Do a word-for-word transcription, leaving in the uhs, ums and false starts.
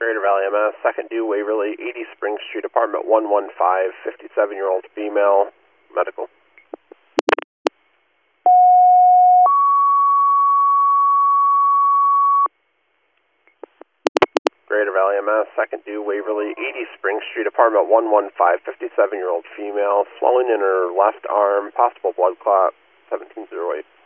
Greater Valley M S, second due Waverly, eighty Spring Street, apartment one one five, fifty-seven-year-old female, medical. Greater Valley M S, second due Waverly, eighty Spring Street, apartment one one five, fifty-seven-year-old female, swelling in her left arm, possible blood clot, seventeen oh eight.